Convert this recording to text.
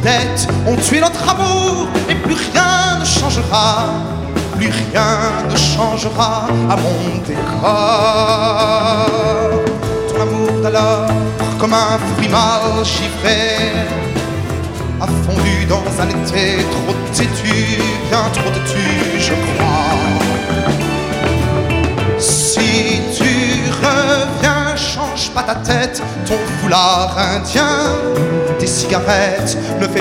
dettes ont tué notre amour et plus rien ne changera. Plus rien ne changera à mon décor. Ton amour d'alors, comme un fruit mal chiffré, a fondu dans un été trop têtu, bien trop têtu, je crois. Si tu reviens, change pas ta tête, ton foulard indien, tes cigarettes, ne fais